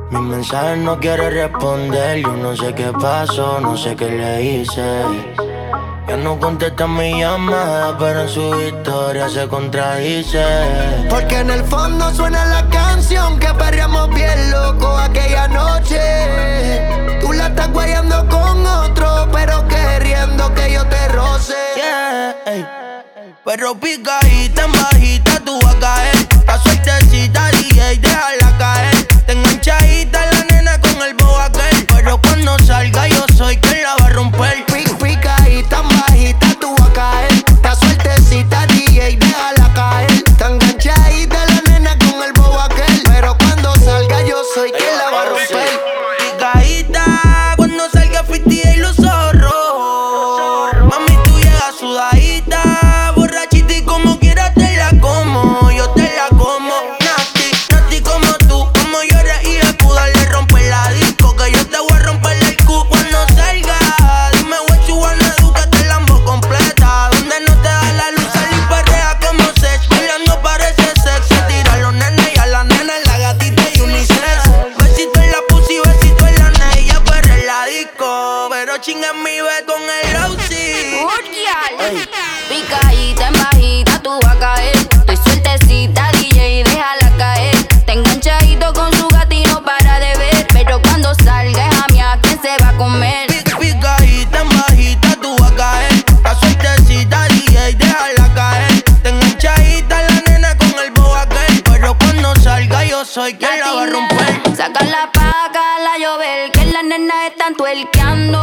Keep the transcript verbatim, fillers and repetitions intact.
Mi mensaje no quiere responder. Yo no sé qué pasó, no sé qué le hice. Ya no contesta mi llamada, pero en su historia se contradice. Porque en el fondo suena la canción que perreamos bien loco aquella noche. Tú la estás guayando con otro, pero queriendo que yo te roce. Yeah, ey. Pero picadita en bajita tú vas a caer. La suertecita D J, déjala caer. Te enganchadita la nena con el bobo aquel. Pero cuando salga yo soy quien la va a romper. Pic, picadita en bajita tú vas a caer. La suertecita D J, déjala caer. Te enganchadita la nena con el bobo aquel. Pero cuando salga yo soy quien la va a romper. Picadita cuando salga cincuenta y los zorros. Mami, tú llegas sudadita, borrachita y como quieras te la como. Yo te la como. Nasty, nasty como tú, como lloras y acuda. Le rompe la disco que yo te voy a romper el cu cuando salga. Dime what you wanna do, que te lambo completa. Donde no te da la luz, salí perrea como sex. Bailando parece sexy. Tira a los nenes y a la nena, la gatita y unisex. Besito en la pussy, besito en la nella, perrea en la disco. Pero chinga en mi ve con el O C. Picadita en bajita tú vas a caer. Estoy sueltecita, D J, déjala caer. Te enganchadito con su gatino para de ver. Pero cuando salga es a mí a quien se va a comer. Pic, picadita en bajita tú vas a caer. La suertecita D J, déjala caer. Te enganchadita la nena con el bobo aquel. Pero cuando salga yo soy quien la va a romper. Saca la paga, la llover, que las nenas están tuerqueando.